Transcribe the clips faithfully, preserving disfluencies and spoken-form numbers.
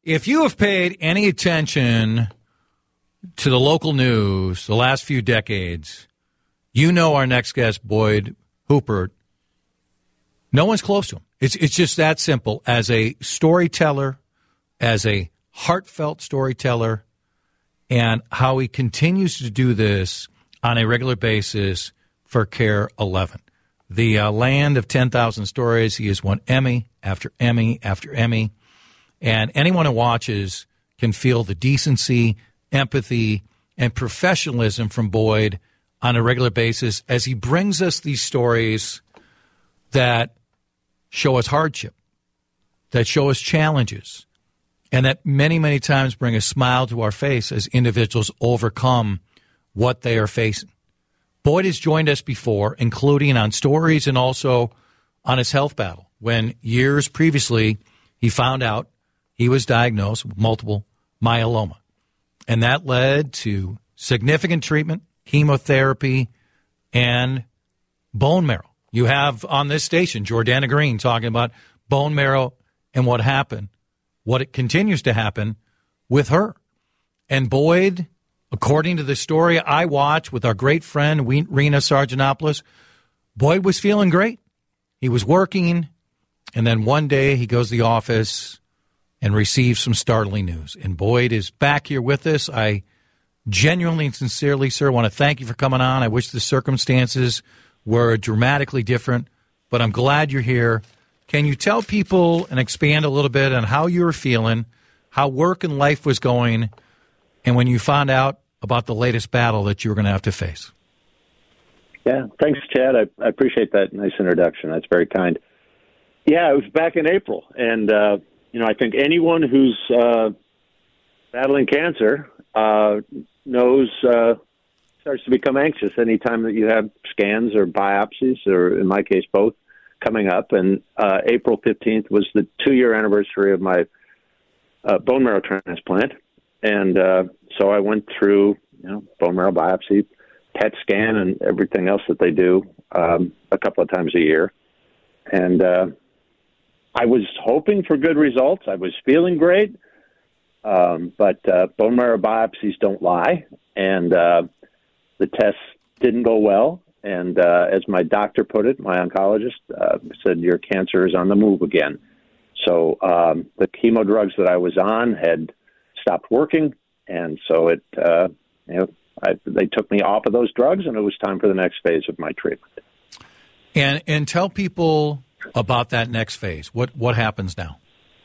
If you have paid any attention to the local news the last few decades, you know our next guest, Boyd Huppert. No one's close to him. It's it's just that simple. As a storyteller, as a heartfelt storyteller, and how he continues to do this on a regular basis for Care eleven. The uh, land of ten thousand stories. He has won Emmy after Emmy after Emmy. And anyone who watches can feel the decency, empathy, and professionalism from Boyd on a regular basis as he brings us these stories that show us hardship, that show us challenges, and that many, many times bring a smile to our face as individuals overcome what they are facing. Boyd has joined us before, including on stories and also on his health battle, when years previously he found out he was diagnosed with multiple myeloma. And that led to significant treatment, chemotherapy, and bone marrow. You have on this station Jordana Green talking about bone marrow and what happened, what it continues to happen with her. And Boyd, according to the story I watched with our great friend Rena Sargentopoulos, Boyd was feeling great. He was working, and then one day he goes to the office and receives some startling news. And Boyd is back here with us. I genuinely and sincerely, sir, want to thank you for coming on. I wish the circumstances were dramatically different, but I'm glad you're here. Can you tell people and expand a little bit on how you were feeling, how work and life was going, and when you found out about the latest battle that you were going to have to face? Yeah, thanks, Chad. I, I appreciate that nice introduction. That's very kind. Yeah, it was back in April, and uh, you know, I think anyone who's uh, battling cancer uh, knows uh, starts to become anxious anytime that you have scans or biopsies, or in my case, both, coming up. And uh, April fifteenth was the two-year anniversary of my uh, bone marrow transplant, and uh, so I went through, you know, bone marrow biopsy, P E T scan, and everything else that they do um, a couple of times a year. And uh, I was hoping for good results. I was feeling great, um, but uh, bone marrow biopsies don't lie, and uh, the tests didn't go well. And uh, as my doctor put it, my oncologist uh, said, your cancer is on the move again. So um, the chemo drugs that I was on had stopped working, and so it, uh, you know, I, they took me off of those drugs, and it was time for the next phase of my treatment. And and tell people about that next phase. What what happens now?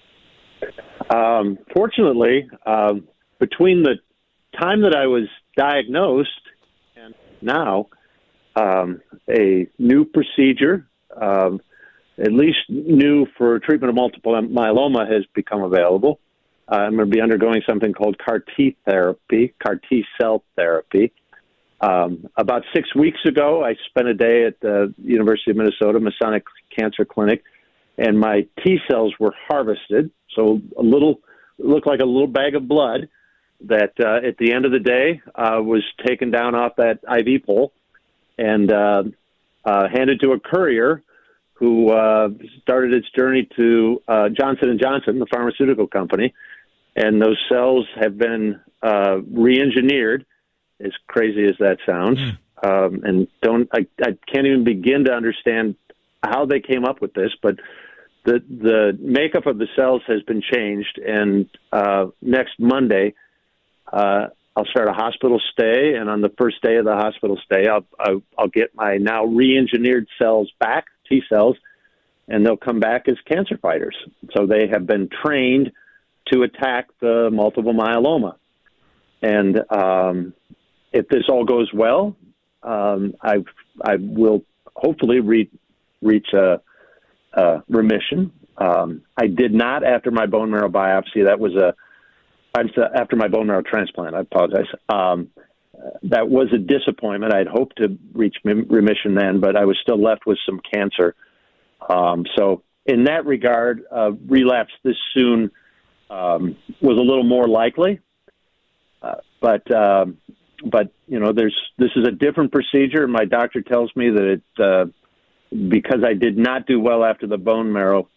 Um, fortunately, um, between the time that I was diagnosed and now, um, a new procedure, um, at least new for treatment of multiple myeloma, has become available. Uh, I'm going to be undergoing something called C A R T therapy, C A R T cell therapy. Um, about six weeks ago, I spent a day at the University of Minnesota Masonic Cancer Clinic, and my T cells were harvested. So a little, it looked like a little bag of blood that uh, at the end of the day uh, was taken down off that I V pole and uh, uh, handed to a courier who uh, started its journey to uh, Johnson and Johnson, the pharmaceutical company. And those cells have been uh, re-engineered, as crazy as that sounds. Mm. Um, and don't I, I can't even begin to understand how they came up with this, but the the makeup of the cells has been changed. And uh, next Monday, uh, I'll start a hospital stay, and on the first day of the hospital stay, I'll I'll, I'll get my now re-engineered cells back, T cells, and they'll come back as cancer fighters. So they have been trained to attack the multiple myeloma. And um, if this all goes well, um, I I will hopefully re- reach a, a remission. Um, I did not after my bone marrow biopsy. That was a after my bone marrow transplant. I apologize. Um, that was a disappointment. I'd hoped to reach remission then, but I was still left with some cancer. Um, so in that regard, uh, relapse this soon um, was a little more likely. Uh, but, uh, but you know, there's this is a different procedure. My doctor tells me that it, uh, because I did not do well after the bone marrow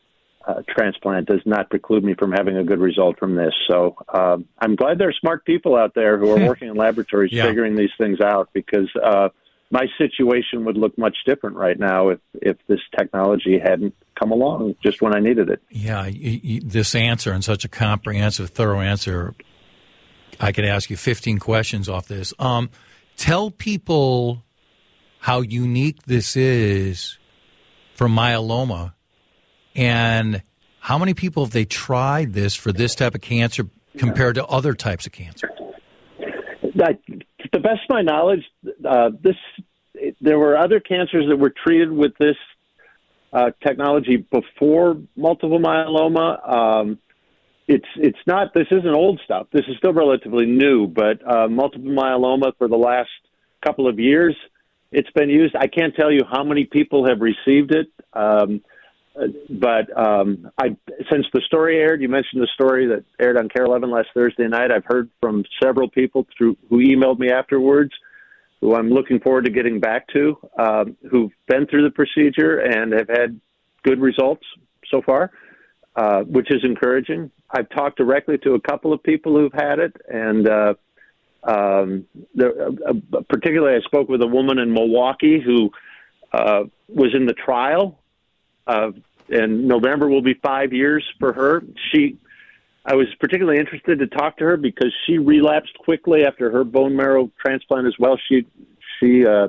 uh, transplant does not preclude me from having a good result from this. So um, I'm glad there are smart people out there who are working in laboratories yeah. figuring these things out, because uh, my situation would look much different right now if, if this technology hadn't come along just when I needed it. Yeah, you, you, this answer, and such a comprehensive, thorough answer, I could ask you fifteen questions off this. Um, tell people how unique this is for myeloma, and how many people have they tried this for this type of cancer compared to other types of cancer? That, to the best of my knowledge, uh, this there were other cancers that were treated with this uh, technology before multiple myeloma. Um, it's it's not this isn't old stuff. This is still relatively new, but uh, multiple myeloma for the last couple of years, it's been used. I can't tell you how many people have received it. Um, But um, I, since the story aired, you mentioned the story that aired on KARE eleven last Thursday night. I've heard from several people through who emailed me afterwards, who I'm looking forward to getting back to, um, who've been through the procedure and have had good results so far, uh, which is encouraging. I've talked directly to a couple of people who've had it, and uh, um, there, uh, particularly I spoke with a woman in Milwaukee who uh, was in the trial. Uh, and November will be five years for her. She, I was particularly interested to talk to her because she relapsed quickly after her bone marrow transplant as well. She she uh,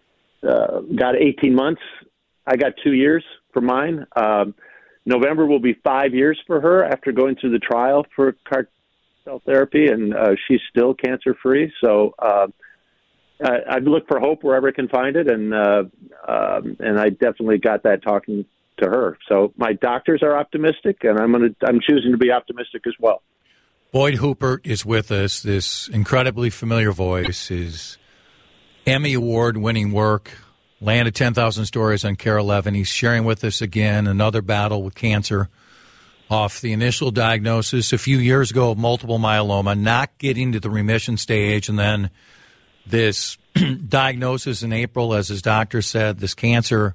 uh, got eighteen months. I got two years for mine. Um, November will be five years for her after going through the trial for CAR cell therapy, and uh, she's still cancer-free. So uh, I, I'd look for hope wherever I can find it, and uh, um, and I definitely got that talking to her. So my doctors are optimistic, and I'm going to I'm choosing to be optimistic as well. Boyd Huppert is with us. This incredibly familiar voice, his Emmy Award-winning work, Land of ten thousand Stories on KARE eleven. He's sharing with us again another battle with cancer off the initial diagnosis a few years ago of multiple myeloma, not getting to the remission stage, and then this diagnosis in April, as his doctor said, this cancer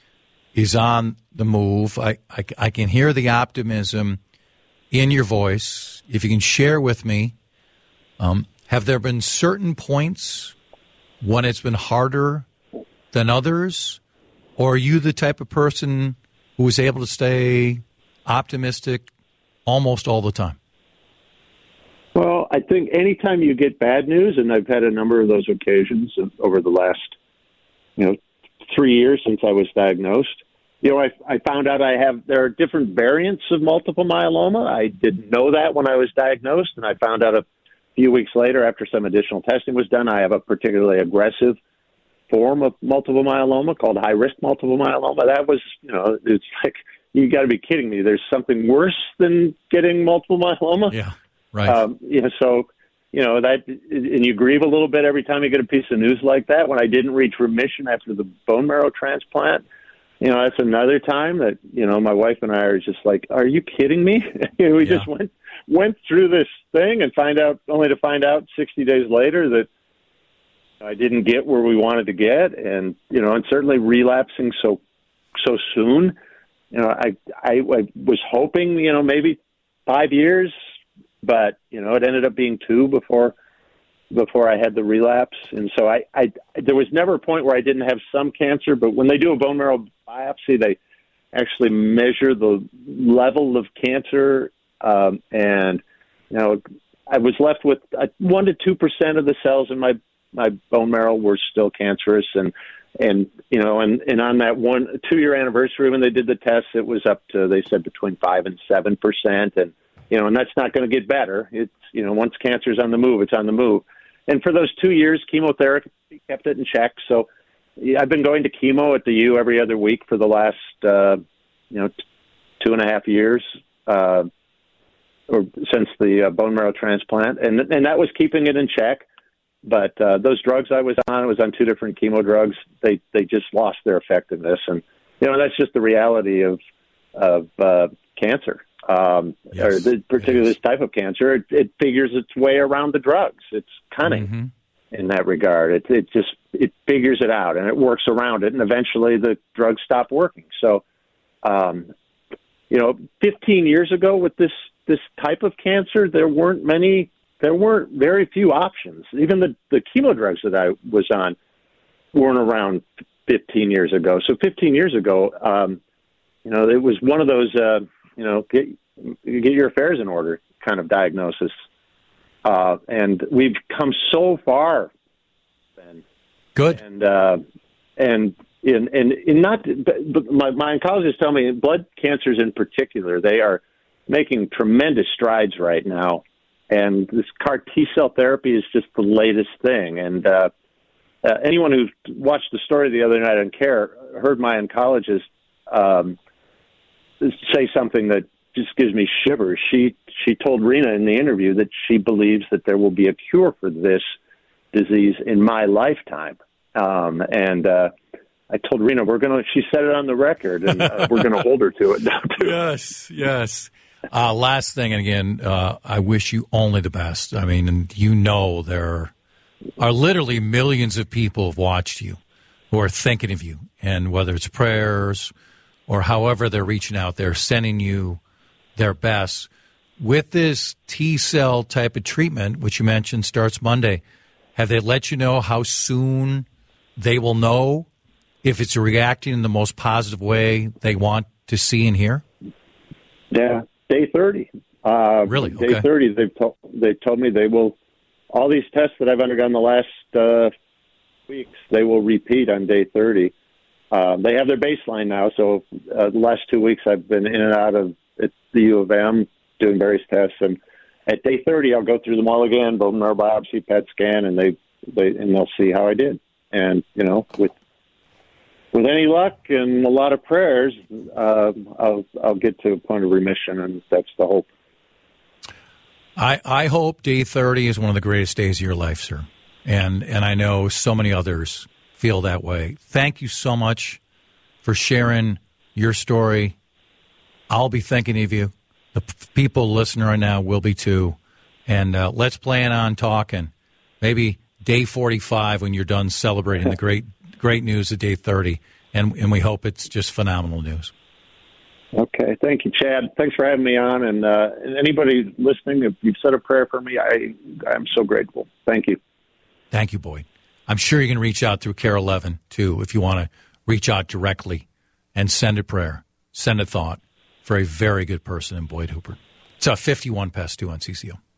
is on the move. I, I, I can hear the optimism in your voice. If you can share with me, um, have there been certain points when it's been harder than others? Or are you the type of person who is able to stay optimistic almost all the time? Well, I think anytime you get bad news, and I've had a number of those occasions over the last, you know, three years since I was diagnosed. You know, I, I found out I have, there are different variants of multiple myeloma. I didn't know that when I was diagnosed, and I found out a few weeks later after some additional testing was done, I have a particularly aggressive form of multiple myeloma called high-risk multiple myeloma. That was, you know, it's like, you got to be kidding me. There's something worse than getting multiple myeloma? Yeah, right. Um, yeah, so... You know, that, and you grieve a little bit every time you get a piece of news like that. When I didn't reach remission after the bone marrow transplant, you know, that's another time that, you know, my wife and I are just like, are you kidding me? we yeah. just went went through this thing and find out, only to find out sixty days later that I didn't get where we wanted to get. And, you know, and certainly relapsing so, so soon, you know, I, I, I was hoping, you know, maybe five years, but, you know, it ended up being two before before I had the relapse. And so I, I there was never a point where I didn't have some cancer, but when they do a bone marrow biopsy, they actually measure the level of cancer. Um, and, you know, I was left with uh, one to two percent of the cells in my, my bone marrow were still cancerous. And, and you know, and, and on that one two-year anniversary when they did the test, it was up to, they said, between five and seven percent. And, you know, and that's not going to get better. It's, you know, once cancer's on the move, it's on the move. And for those two years, chemotherapy kept it in check. So yeah, I've been going to chemo at the U every other week for the last, uh, you know, t- two and a half years, uh, or since the uh, bone marrow transplant. And, and that was keeping it in check. But uh, those drugs I was on, I was on two different chemo drugs. They, they just lost their effectiveness. And, you know, that's just the reality of, of uh, cancer. Um, yes, or the, particularly this type of cancer, it, it figures its way around the drugs. It's cunning mm-hmm. in that regard. It, it just it figures it out and it works around it, and eventually the drugs stop working. So, um, you know, fifteen years ago with this this type of cancer, there weren't many, there weren't very few options. Even the the chemo drugs that I was on weren't around fifteen years ago. So fifteen years ago, um, you know, it was one of those, uh, you know, get get your affairs in order kind of diagnosis. Uh, and we've come so far. Ben. Good. And uh, and in and in not, but my, my oncologists tell me blood cancers in particular, they are making tremendous strides right now. And this C A R T cell therapy is just the latest thing. And uh, uh, anyone who watched the story the other night on CARE heard my oncologist um, say something that just gives me shivers. She she told Rena in the interview that she believes that there will be a cure for this disease in my lifetime. Um, and uh, I told Rena we're gonna. She said it on the record, and uh, we're gonna hold her to it now too. Yes, yes. Uh, last thing, and again, uh, I wish you only the best. I mean, and you know there are literally millions of people have watched you who are thinking of you, and whether it's prayers or however they're reaching out, they're sending you their best. With this T-cell type of treatment, which you mentioned starts Monday, have they let you know how soon they will know if it's reacting in the most positive way they want to see and hear? Yeah, day thirty. Uh, really? Day okay. thirty, they've to- they told me they will, all these tests that I've undergone the last uh, weeks, they will repeat on day thirty. Uh, they have their baseline now, so uh, the last two weeks I've been in and out of at the U of M doing various tests, and at day thirty I'll go through them all again, bone marrow biopsy, P E T scan, and they, they and they'll see how I did. And you know, with with any luck and a lot of prayers, uh, I'll I'll get to a point of remission, and that's the hope. I I hope day thirty is one of the greatest days of your life, sir, and and I know so many others feel that way. Thank you so much for sharing your story. I'll be thinking of you. The p- people listening right now will be too. And uh, let's plan on talking. Maybe day forty-five when you're done celebrating the great great news of day thirty. And, and we hope it's just phenomenal news. Okay. Thank you, Chad. Thanks for having me on. And, uh, and anybody listening, if you've said a prayer for me, I, I'm so grateful. Thank you. Thank you, Boyd. I'm sure you can reach out through CARE eleven, too, if you want to reach out directly and send a prayer, send a thought for a very good person in Boyd Hooper. It's a fifty-one past two on C C O.